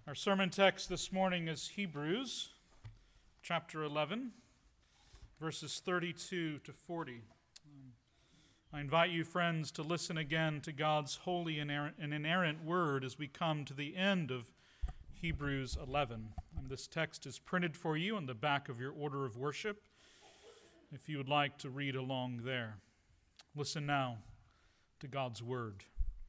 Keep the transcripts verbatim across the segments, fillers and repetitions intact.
Our sermon text this morning is Hebrews chapter eleven, verses thirty-two to forty. Um, I invite you, friends, to listen again to God's holy and inerrant word as we come to the end of Hebrews eleven. And this text is printed for you on the back of your order of worship, if you would like to read along there. Listen now to God's word.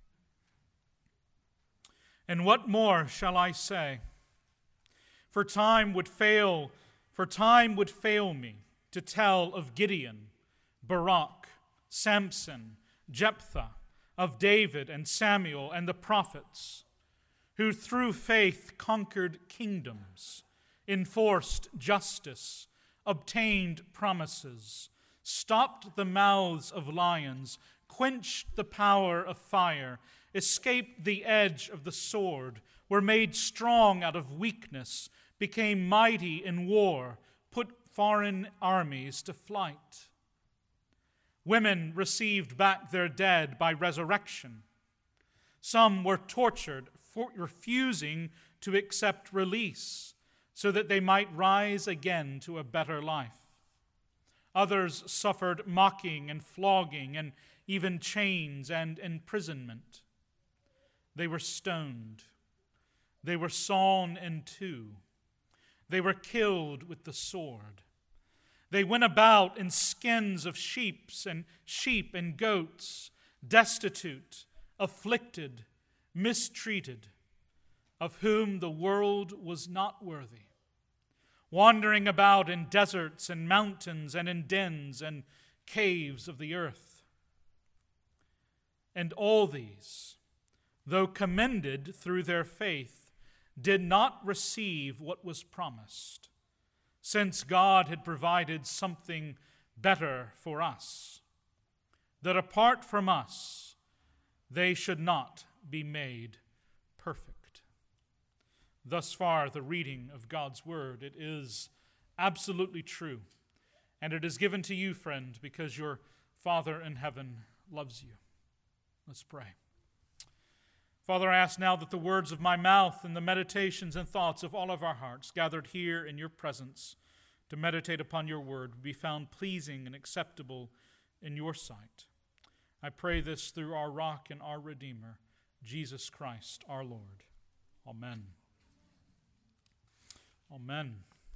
And what more shall I say? For time would fail, for time would fail me to tell of Gideon, Barak, Samson, Jephthah, of David and Samuel and the prophets, who through faith conquered kingdoms, enforced justice, obtained promises, stopped the mouths of lions, quenched the power of fire, escaped the edge of the sword, were made strong out of weakness, became mighty in war, put foreign armies to flight. Women received back their dead by resurrection. Some were tortured for refusing to accept release so that they might rise again to a better life. Others suffered mocking and flogging and even chains and imprisonment. They were stoned. They were sawn in two. They were killed with the sword. They went about in skins of sheep and sheep and goats, destitute, afflicted, mistreated, of whom the world was not worthy, wandering about in deserts and mountains and in dens and caves of the earth. And all these, though commended through their faith, did not receive what was promised, since God had provided something better for us, that apart from us, they should not be made perfect. Thus far, the reading of God's word. It is absolutely true, and it is given to you, friend, because your Father in heaven loves you. Let's pray. Father, I ask now that the words of my mouth and the meditations and thoughts of all of our hearts gathered here in your presence to meditate upon your word be found pleasing and acceptable in your sight. I pray this through our rock and our Redeemer, Jesus Christ, our Lord. Amen. Amen.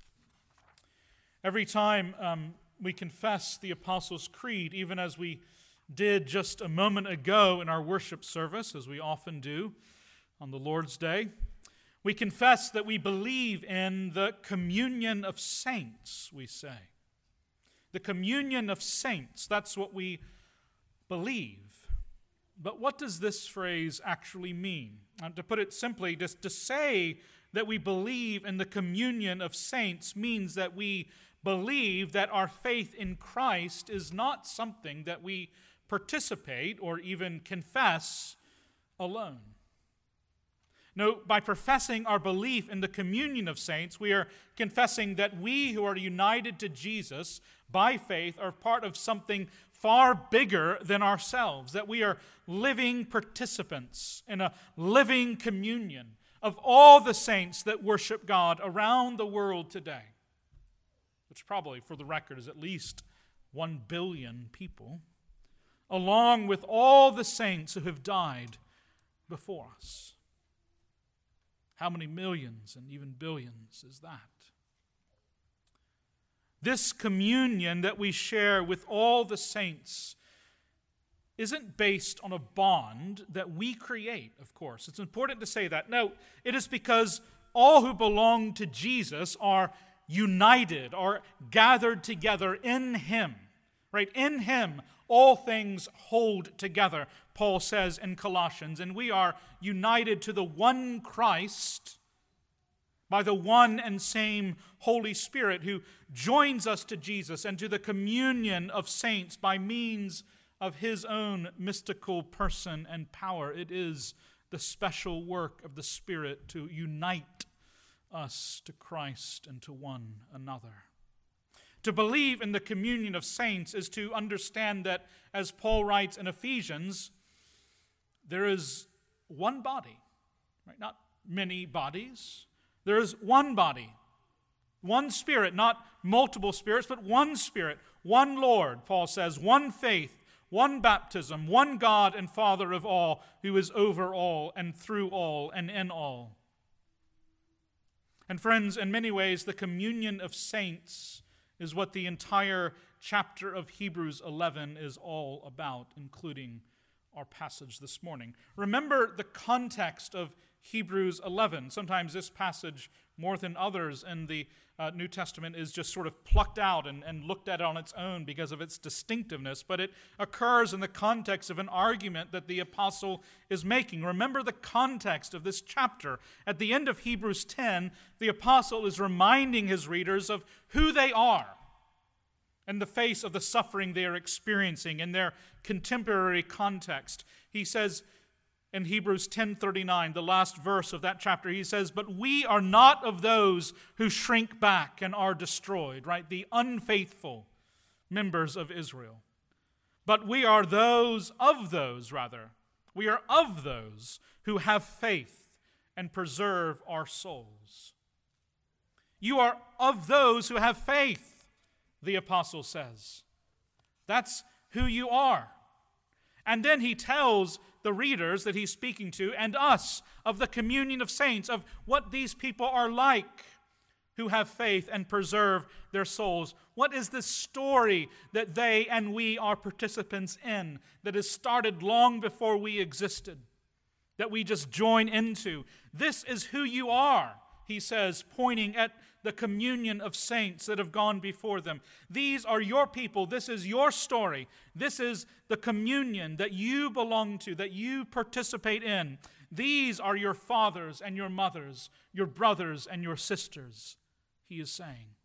Every time um, we confess the Apostles' Creed, even as we did just a moment ago in our worship service, as we often do on the Lord's Day, we confess that we believe in the communion of saints, we say. The communion of saints, that's what we believe. But what does this phrase actually mean? And to put it simply, just to say that we believe in the communion of saints means that we believe that our faith in Christ is not something that we participate or even confess alone. No, by professing our belief in the communion of saints, we are confessing that we who are united to Jesus by faith are part of something far bigger than ourselves, that we are living participants in a living communion of all the saints that worship God around the world today, which probably, for the record, is at least one billion people, along with all the saints who have died before us. How many millions and even billions is that? This communion that we share with all the saints isn't based on a bond that we create, of course. It's important to say that. No, it is because all who belong to Jesus are united or gathered together in Him. Right? In Him, all things hold together, Paul says in Colossians, and we are united to the one Christ by the one and same Holy Spirit who joins us to Jesus and to the communion of saints by means of His own mystical person and power. It is the special work of the Spirit to unite us to Christ and to one another. To believe in the communion of saints is to understand that, as Paul writes in Ephesians, there is one body, right? Not many bodies. There is one body, one Spirit, not multiple spirits, but one Spirit, one Lord, Paul says, one faith, one baptism, one God and Father of all, who is over all and through all and in all. And friends, in many ways, the communion of saints is what the entire chapter of Hebrews eleven is all about, including our passage this morning. Remember the context of Hebrews eleven. Sometimes this passage, more than others in the uh, New Testament, is just sort of plucked out and, and looked at on its own because of its distinctiveness, but it occurs in the context of an argument that the apostle is making. Remember the context of this chapter. At the end of Hebrews ten, the apostle is reminding his readers of who they are in the face of the suffering they are experiencing in their contemporary context. He says in Hebrews ten thirty-nine, the last verse of that chapter, he says, "But we are not of those who shrink back and are destroyed," right? The unfaithful members of Israel. But we are those, of those rather, we are of those who have faith and preserve our souls. You are of those who have faith, the apostle says. That's who you are. And then he tells the readers that he's speaking to and us of the communion of saints, of what these people are like who have faith and preserve their souls. What is the story that they and we are participants in that has started long before we existed, that we just join into? This is who you are, he says, pointing at the communion of saints that have gone before them. These are your people. This is your story. This is the communion that you belong to, that you participate in. These are your fathers and your mothers, your brothers and your sisters, he is saying.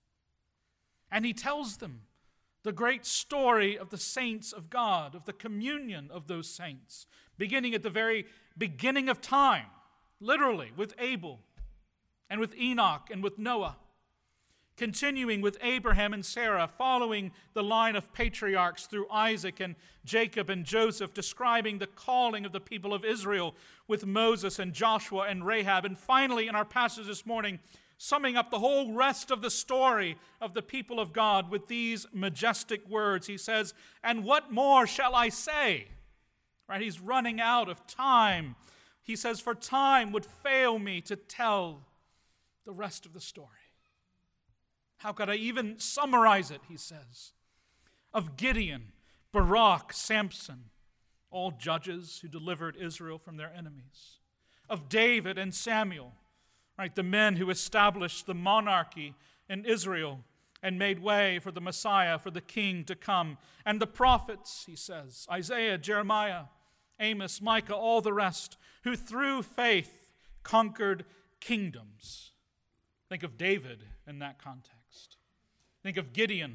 And he tells them the great story of the saints of God, of the communion of those saints, beginning at the very beginning of time, literally with Abel and with Enoch and with Noah, continuing with Abraham and Sarah, following the line of patriarchs through Isaac and Jacob and Joseph, describing the calling of the people of Israel with Moses and Joshua and Rahab, and finally in our passage this morning, summing up the whole rest of the story of the people of God with these majestic words. He says, "And what more shall I say?" Right? He's running out of time. He says, "For time would fail me to tell the rest of the story." How could I even summarize it, he says, of Gideon, Barak, Samson, all judges who delivered Israel from their enemies, of David and Samuel, right, the men who established the monarchy in Israel and made way for the Messiah, for the king to come, and the prophets, he says, Isaiah, Jeremiah, Amos, Micah, all the rest, who through faith conquered kingdoms. Think of David in that context. Think of Gideon.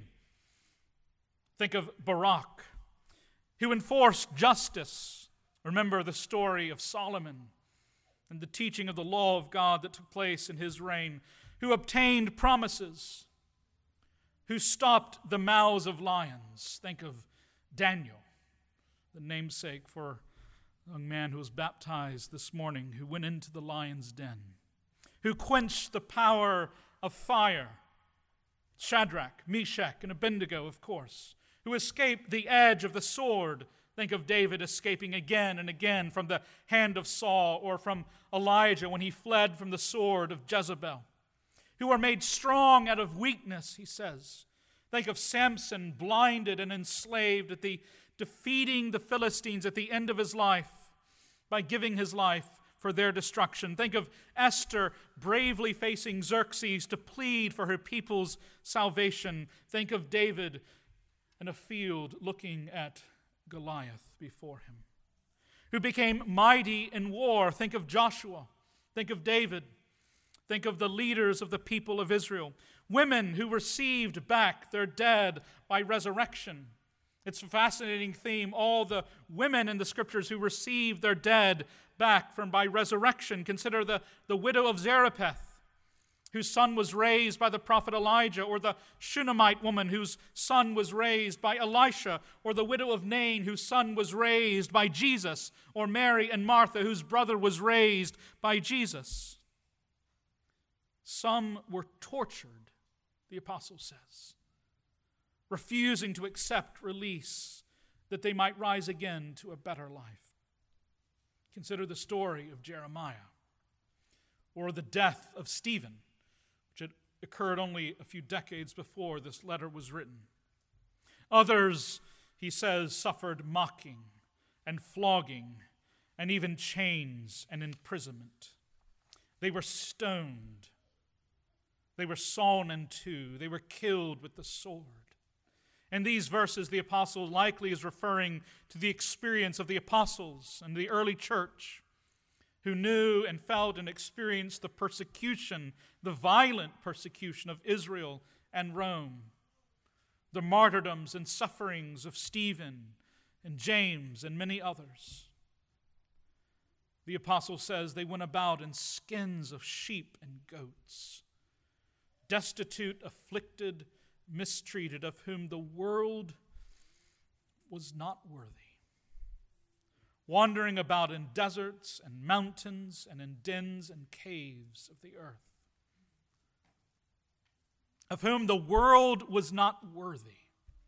Think of Barak, who enforced justice. Remember the story of Solomon and the teaching of the law of God that took place in his reign, who obtained promises, who stopped the mouths of lions. Think of Daniel, the namesake for a young man who was baptized this morning, who went into the lion's den, who quenched the power of fire. Shadrach, Meshach, and Abednego, of course, who escaped the edge of the sword. Think of David escaping again and again from the hand of Saul, or from Elijah when he fled from the sword of Jezebel, who are made strong out of weakness, he says. Think of Samson, blinded and enslaved at the defeating the Philistines at the end of his life by giving his life for their destruction. Think of Esther bravely facing Xerxes to plead for her people's salvation. Think of David in a field looking at Goliath before him, who became mighty in war. Think of Joshua. Think of David. Think of the leaders of the people of Israel. Women who received back their dead by resurrection. It's a fascinating theme. All the women in the scriptures who received their dead back from by resurrection. Consider the, the widow of Zarephath, whose son was raised by the prophet Elijah, or the Shunammite woman whose son was raised by Elisha, or the widow of Nain whose son was raised by Jesus, or Mary and Martha whose brother was raised by Jesus. Some were tortured, the apostle says, refusing to accept release that they might rise again to a better life. Consider the story of Jeremiah, or the death of Stephen, which had occurred only a few decades before this letter was written. Others, he says, suffered mocking and flogging and even chains and imprisonment. They were stoned. They were sawn in two. They were killed with the sword. In these verses, the apostle likely is referring to the experience of the apostles and the early church who knew and felt and experienced the persecution, the violent persecution of Israel and Rome, the martyrdoms and sufferings of Stephen and James and many others. The apostle says they went about in skins of sheep and goats, destitute, afflicted, mistreated, of whom the world was not worthy, wandering about in deserts and mountains and in dens and caves of the earth, of whom the world was not worthy.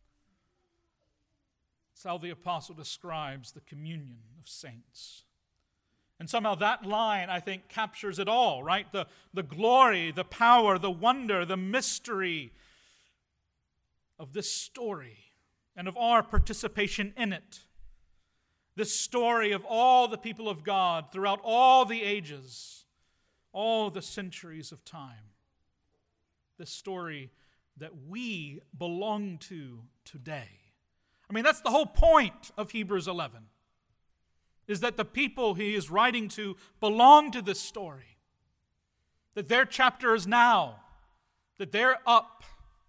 That's how the apostle describes the communion of saints. And somehow that line, I think, captures it all, right? The, the glory, the power, the wonder, the mystery of this story and of our participation in it. This story of all the people of God throughout all the ages, all the centuries of time. This story that we belong to today. I mean, that's the whole point of Hebrews eleven, is that the people he is writing to belong to this story, that their chapter is now, that they're up.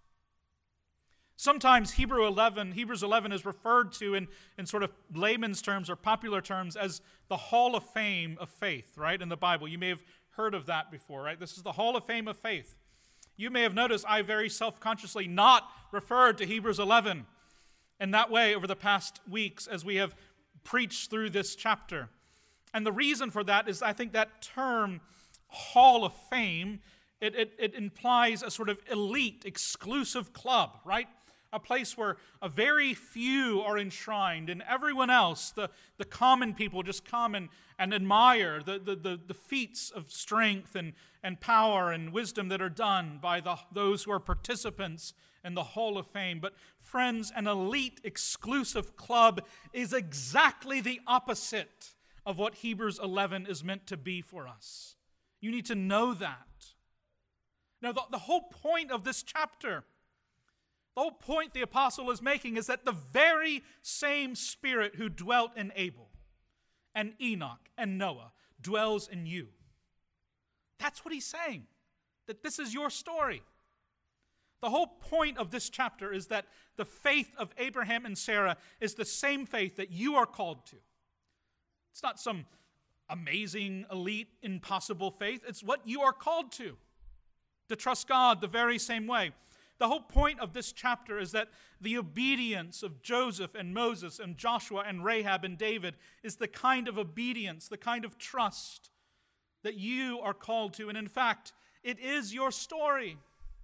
Sometimes Hebrew eleven, Hebrews eleven is referred to in, in sort of layman's terms or popular terms as the Hall of Fame of faith, right, in the Bible. You may have heard of that before, right? This is the Hall of Fame of faith. You may have noticed I very self-consciously not referred to Hebrews eleven in that way over the past weeks as we have preached through this chapter. And the reason for that is I think that term, Hall of Fame, it, it, it implies a sort of elite, exclusive club, right? A place where a very few are enshrined and everyone else, the, the common people, just come and, and admire the, the, the, the feats of strength and, and power and wisdom that are done by the, those who are participants in the Hall of Fame. But friends, an elite, exclusive club is exactly the opposite of what Hebrews eleven is meant to be for us. You need to know that. Now, the, the whole point of this chapter, the whole point the apostle is making is that the very same Spirit who dwelt in Abel and Enoch and Noah dwells in you. That's what he's saying, that this is your story. The whole point of this chapter is that the faith of Abraham and Sarah is the same faith that you are called to. It's not some amazing, elite, impossible faith. It's what you are called to, to trust God the very same way. The whole point of this chapter is that the obedience of Joseph and Moses and Joshua and Rahab and David is the kind of obedience, the kind of trust that you are called to. And in fact, it is your story.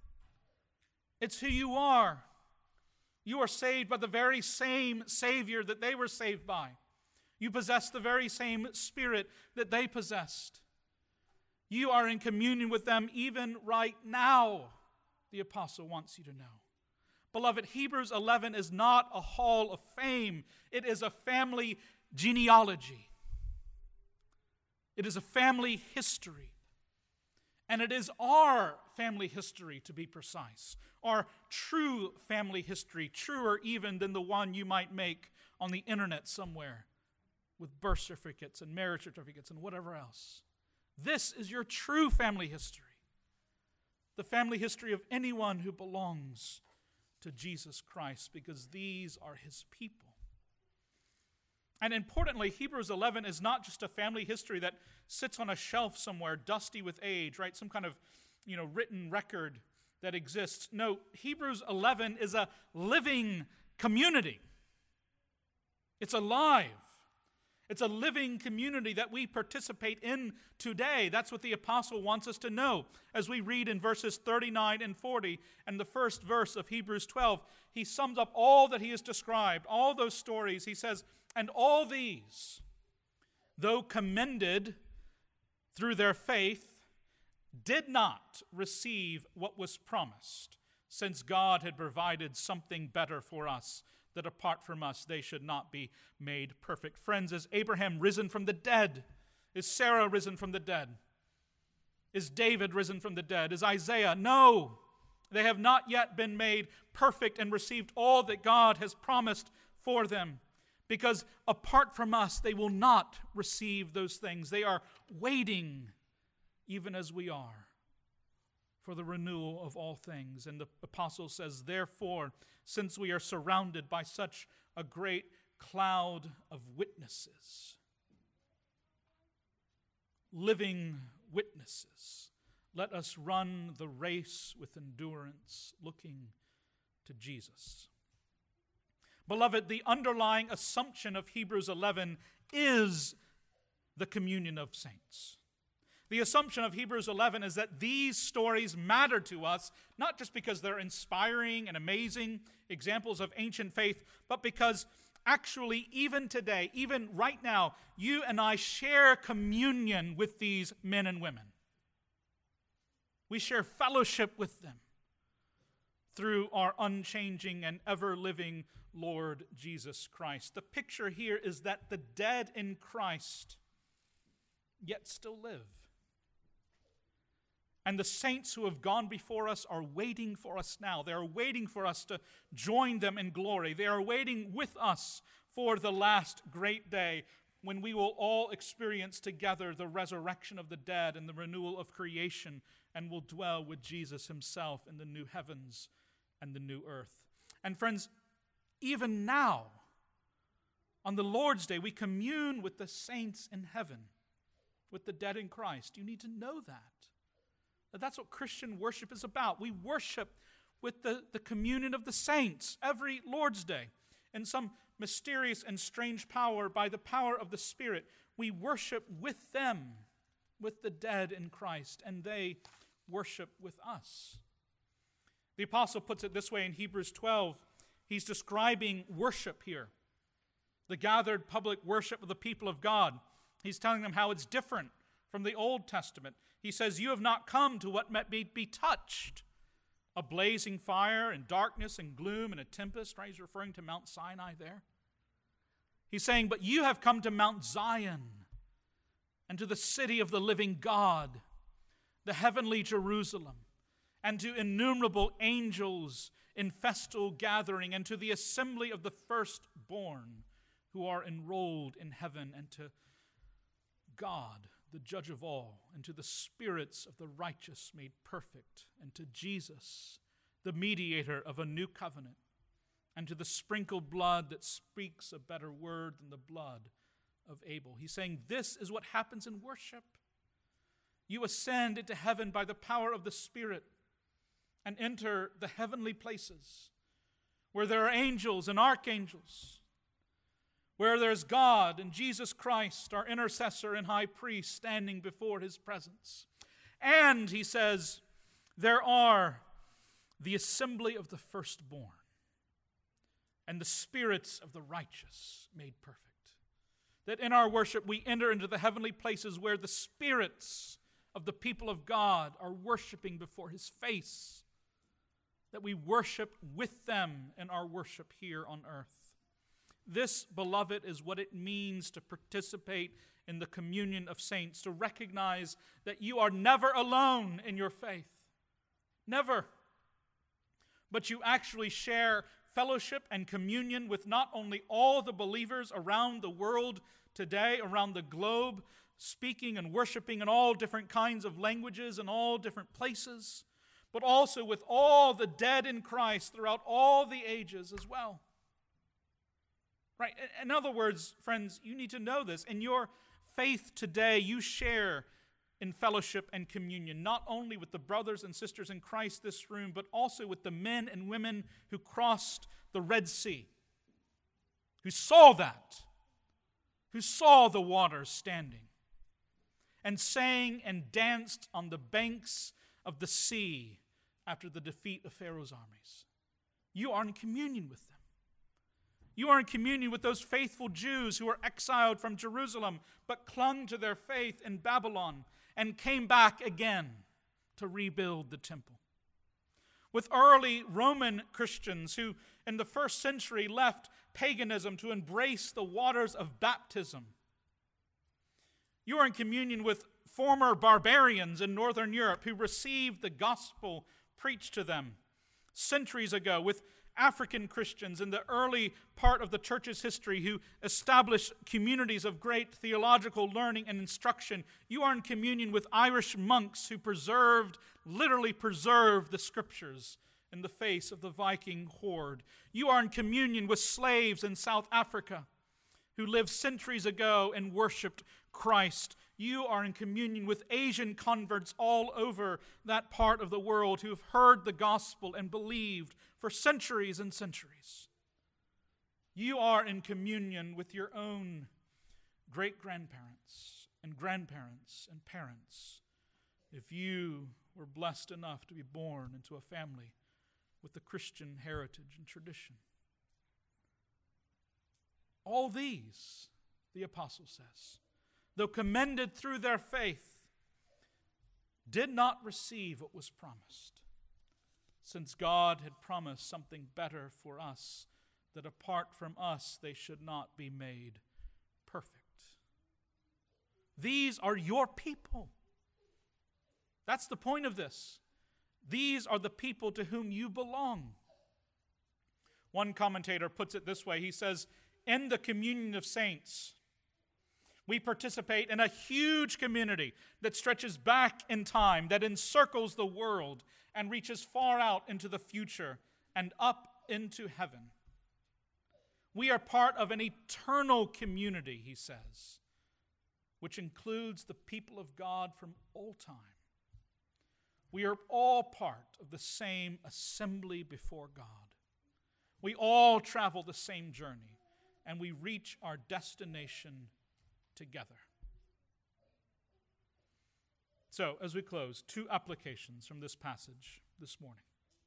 It's who you are. You are saved by the very same Savior that they were saved by. You possess the very same Spirit that they possessed. You are in communion with them even right now, the apostle wants you to know. Beloved, Hebrews eleven is not a hall of fame. It is a family genealogy. It is a family history. And it is our family history, to be precise. Our true family history, truer even than the one you might make on the internet somewhere with birth certificates and marriage certificates and whatever else. This is your true family history. The family history of anyone who belongs to Jesus Christ, because these are his people. And importantly, Hebrews eleven is not just a family history that sits on a shelf somewhere, dusty with age, right? Some kind of, you know, written record that exists. No, Hebrews eleven is a living community. It's alive. It's a living community that we participate in today. That's what the apostle wants us to know. As we read in verses thirty-nine and forty and the first verse of Hebrews twelve, he sums up all that he has described, all those stories. He says, and all these, though commended through their faith, did not receive what was promised, since God had provided something better for us, that apart from us they should not be made perfect. Friends, is Abraham risen from the dead? Is Sarah risen from the dead? Is David risen from the dead? Is Isaiah? No, they have not yet been made perfect and received all that God has promised for them, because apart from us they will not receive those things. They are waiting, even as we are, for the renewal of all things. And the apostle says, therefore, since we are surrounded by such a great cloud of witnesses, living witnesses, let us run the race with endurance, looking to Jesus. Beloved, the underlying assumption of Hebrews eleven is the communion of saints. The assumption of Hebrews eleven is that these stories matter to us, not just because they're inspiring and amazing examples of ancient faith, but because actually even today, even right now, you and I share communion with these men and women. We share fellowship with them through our unchanging and ever-living Lord Jesus Christ. The picture here is that the dead in Christ yet still live. And the saints who have gone before us are waiting for us now. They are waiting for us to join them in glory. They are waiting with us for the last great day when we will all experience together the resurrection of the dead and the renewal of creation, and will dwell with Jesus himself in the new heavens and the new earth. And friends, even now, on the Lord's Day, we commune with the saints in heaven, with the dead in Christ. You need to know that. That's what Christian worship is about. We worship with the, the communion of the saints every Lord's Day. In some mysterious and strange power, by the power of the Spirit, we worship with them, with the dead in Christ, and they worship with us. The apostle puts it this way in Hebrews twelve. He's describing worship here, the gathered public worship of the people of God. He's telling them how it's different from the Old Testament. He says, you have not come to what might be, be touched, a blazing fire and darkness and gloom and a tempest, right? He's referring to Mount Sinai there. He's saying, but you have come to Mount Zion and to the city of the living God, the heavenly Jerusalem, and to innumerable angels in festal gathering, and to the assembly of the firstborn who are enrolled in heaven, and to God, the judge of all, and to the spirits of the righteous made perfect, and to Jesus, the mediator of a new covenant, and to the sprinkled blood that speaks a better word than the blood of Abel. He's saying this is what happens in worship. You ascend into heaven by the power of the Spirit and enter the heavenly places where there are angels and archangels, where there's God and Jesus Christ, our intercessor and high priest, standing before his presence. And, he says, there are the assembly of the firstborn and the spirits of the righteous made perfect. That in our worship we enter into the heavenly places where the spirits of the people of God are worshiping before his face. That we worship with them in our worship here on earth. This, beloved, is what it means to participate in the communion of saints, to recognize that you are never alone in your faith. Never. But you actually share fellowship and communion with not only all the believers around the world today, around the globe, speaking and worshiping in all different kinds of languages and all different places, but also with all the dead in Christ throughout all the ages as well. Right? In other words, friends, you need to know this. In your faith today, you share in fellowship and communion, not only with the brothers and sisters in Christ this room, but also with the men and women who crossed the Red Sea, who saw that, who saw the waters standing, and sang and danced on the banks of the sea after the defeat of Pharaoh's armies. You are in communion with them. You are in communion with those faithful Jews who were exiled from Jerusalem but clung to their faith in Babylon and came back again to rebuild the temple. With early Roman Christians who in the first century left paganism to embrace the waters of baptism. You are in communion with former barbarians in Northern Europe who received the gospel preached to them centuries ago, with African Christians in the early part of the church's history who established communities of great theological learning and instruction. You are in communion with Irish monks who preserved, literally preserved the scriptures in the face of the Viking horde. You are in communion with slaves in South Africa who lived centuries ago and worshiped Christ. You are in communion with Asian converts all over that part of the world who have heard the gospel and believed for centuries and centuries. You are in communion with your own great-grandparents and grandparents and parents if you were blessed enough to be born into a family with the Christian heritage and tradition. All these, the apostle says, though commended through their faith, did not receive what was promised, since God had promised something better for us, that apart from us they should not be made perfect. These are your people. That's the point of this. These are the people to whom you belong. One commentator puts it this way. He says, in the communion of saints, we participate in a huge community that stretches back in time, that encircles the world and reaches far out into the future and up into heaven. We are part of an eternal community, he says, which includes the people of God from all time. We are all part of the same assembly before God. We all travel the same journey, and we reach our destination together. So, as we close, two applications from this passage this morning.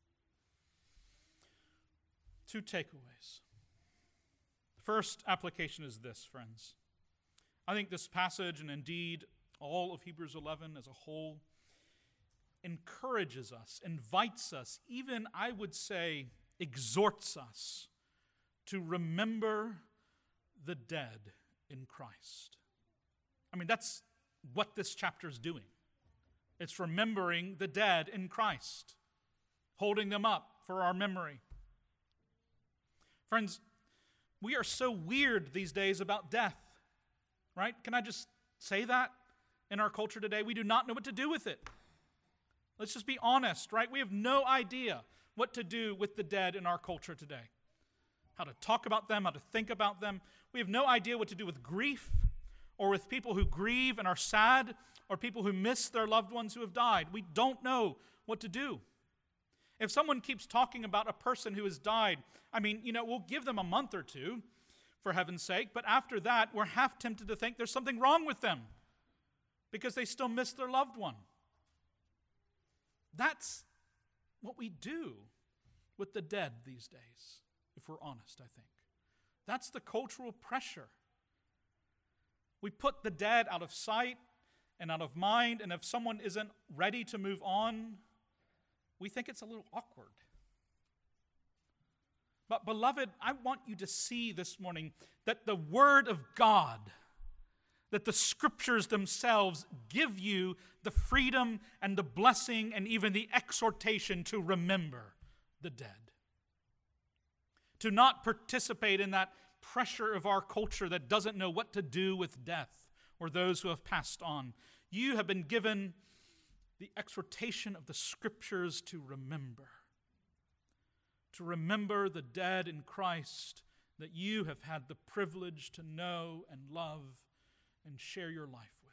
Two takeaways. First application is this, friends. I think this passage, and indeed all of Hebrews eleven as a whole, encourages us, invites us, even I would say exhorts us to remember the dead in Christ. I mean, that's what this chapter is doing. It's remembering the dead in Christ, holding them up for our memory. Friends, we are so weird these days about death, right? Can I just say that in our culture today? We do not know what to do with it. Let's just be honest, right? We have no idea what to do with the dead in our culture today. How to talk about them, how to think about them. We have no idea what to do with grief, or with people who grieve and are sad, or people who miss their loved ones who have died. We don't know what to do. If someone keeps talking about a person who has died, I mean, you know, we'll give them a month or two, for heaven's sake, but after that, we're half tempted to think there's something wrong with them because they still miss their loved one. That's what we do with the dead these days, if we're honest, I think. That's the cultural pressure. We put the dead out of sight and out of mind, and if someone isn't ready to move on, we think it's a little awkward. But beloved, I want you to see this morning that the Word of God, that the Scriptures themselves give you the freedom and the blessing and even the exhortation to remember the dead. To not participate in that pressure of our culture that doesn't know what to do with death or those who have passed on. You have been given the exhortation of the Scriptures to remember. To remember the dead in Christ that you have had the privilege to know and love and share your life with.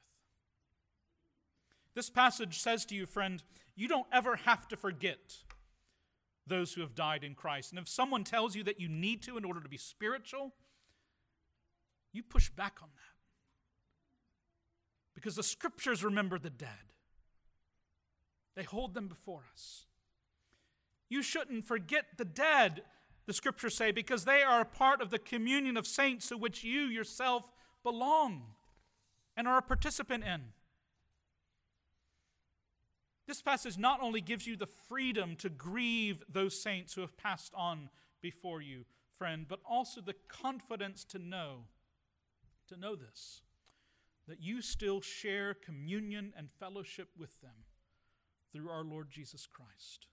This passage says to you, friend, you don't ever have to forget those who have died in Christ. And if someone tells you that you need to in order to be spiritual, You push back on that. Because the Scriptures remember the dead. They hold them before us. You shouldn't forget the dead, the Scriptures say, because they are a part of the communion of saints to which you yourself belong and are a participant in. This passage not only gives you the freedom to grieve those saints who have passed on before you, friend, but also the confidence to know, to know this, that you still share communion and fellowship with them through our Lord Jesus Christ.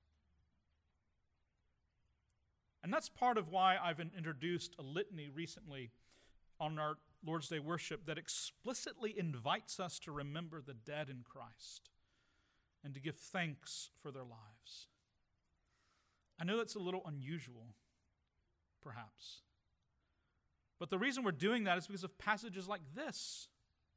And that's part of why I've introduced a litany recently on our Lord's Day worship that explicitly invites us to remember the dead in Christ and to give thanks for their lives. I know that's a little unusual, perhaps. But the reason we're doing that is because of passages like this.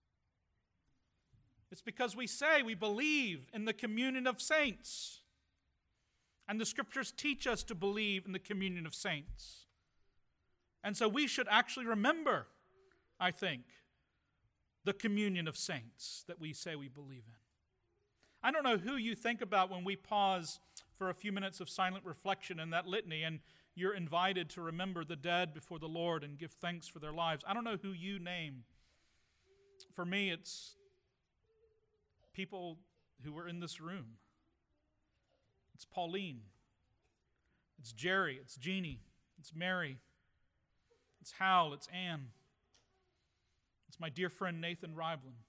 It's because we say we believe in the communion of saints. And the Scriptures teach us to believe in the communion of saints. And so we should actually remember, I think, the communion of saints that we say we believe in. I don't know who you think about when we pause for a few minutes of silent reflection in that litany and you're invited to remember the dead before the Lord and give thanks for their lives. I don't know who you name. For me, it's people who were in this room. It's Pauline. It's Jerry. It's Jeannie. It's Mary. It's Hal. It's Ann. It's my dear friend Nathan Ryblin.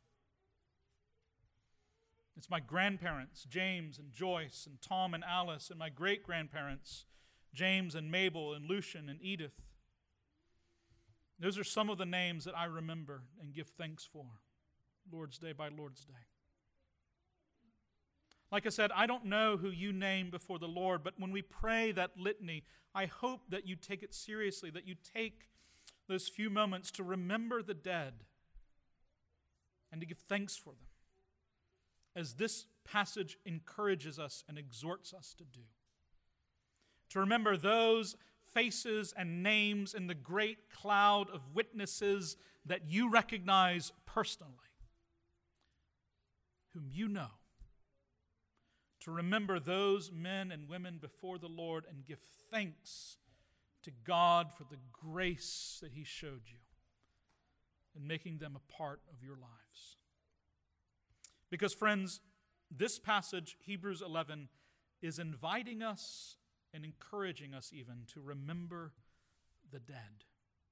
It's my grandparents, James and Joyce and Tom and Alice, and my great-grandparents, James and Mabel and Lucian and Edith. Those are some of the names that I remember and give thanks for, Lord's Day by Lord's Day. Like I said, I don't know who you name before the Lord, but when we pray that litany, I hope that you take it seriously, that you take those few moments to remember the dead and to give thanks for them, as this passage encourages us and exhorts us to do. To remember those faces and names in the great cloud of witnesses that you recognize personally, whom you know. To remember those men and women before the Lord and give thanks to God for the grace that He showed you in making them a part of your lives. Because, friends, this passage, Hebrews eleven, is inviting us and encouraging us even to remember the dead.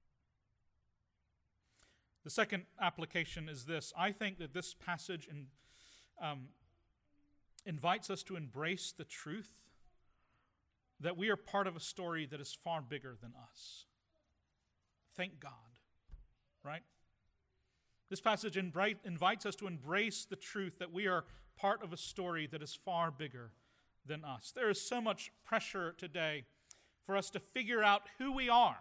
The second application is this. I think that this passage in, um, invites us to embrace the truth that we are part of a story that is far bigger than us. Thank God, right? This passage invites us to embrace the truth that we are part of a story that is far bigger than us. There is so much pressure today for us to figure out who we are,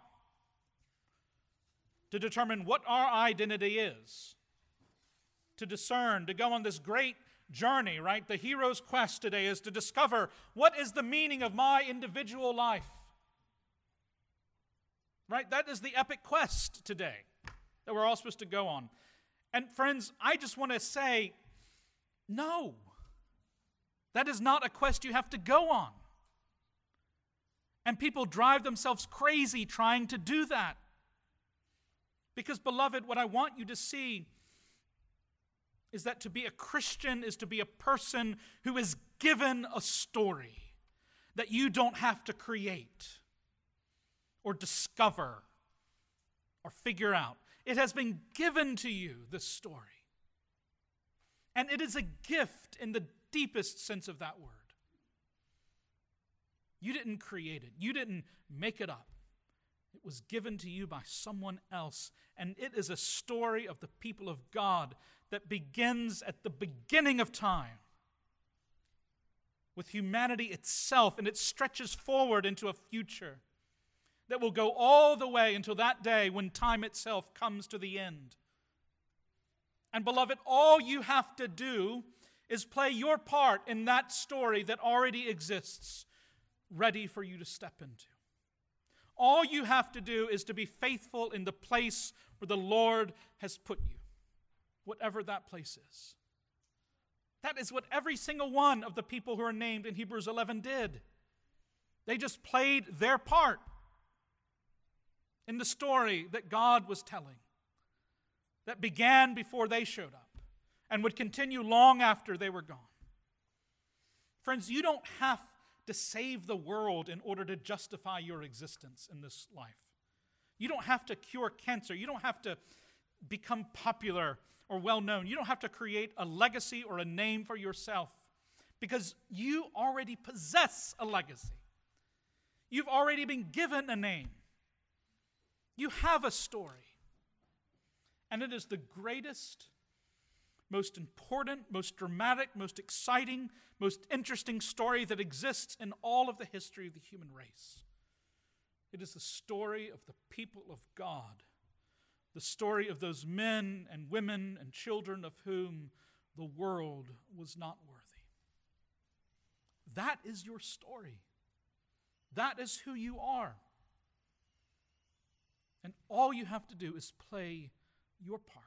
to determine what our identity is, to discern, to go on this great journey, right? The hero's quest today is to discover what is the meaning of my individual life. Right? That is the epic quest today that we're all supposed to go on. And friends, I just want to say, no. That is not a quest you have to go on. And people drive themselves crazy trying to do that. Because, beloved, what I want you to see is that to be a Christian is to be a person who is given a story that you don't have to create or discover or figure out. It has been given to you, this story. And it is a gift in the deepest sense of that word. You didn't create it. You didn't make it up. It was given to you by someone else. And it is a story of the people of God that begins at the beginning of time with humanity itself, and it stretches forward into a future that will go all the way until that day when time itself comes to the end. And beloved, all you have to do is play your part in that story that already exists, ready for you to step into. All you have to do is to be faithful in the place where the Lord has put you, whatever that place is. That is what every single one of the people who are named in Hebrews eleven did. They just played their part in the story that God was telling, that began before they showed up and would continue long after they were gone. Friends, you don't have to save the world in order to justify your existence in this life. You don't have to cure cancer. You don't have to become popular or well-known. You don't have to create a legacy or a name for yourself, because you already possess a legacy. You've already been given a name. You have a story. And it is the greatest, most important, most dramatic, most exciting, most interesting story that exists in all of the history of the human race. It is the story of the people of God, the story of those men and women and children of whom the world was not worthy. That is your story. That is who you are. And all you have to do is play your part.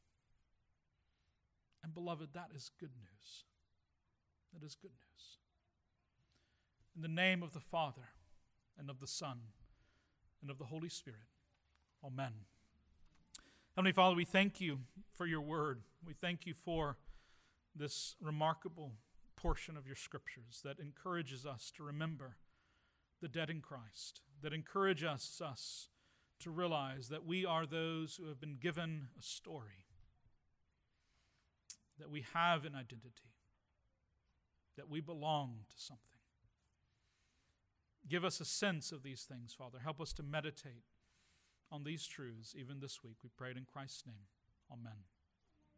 And beloved, that is good news. That is good news. In the name of the Father, and of the Son, and of the Holy Spirit. Amen. Heavenly Father, we thank you for your word. We thank you for this remarkable portion of your scriptures that encourages us to remember the dead in Christ, that encourages us to realize that we are those who have been given a story, that we have an identity, that we belong to something. Give us a sense of these things, Father. Help us to meditate on these truths even this week. We pray it in Christ's name. Amen.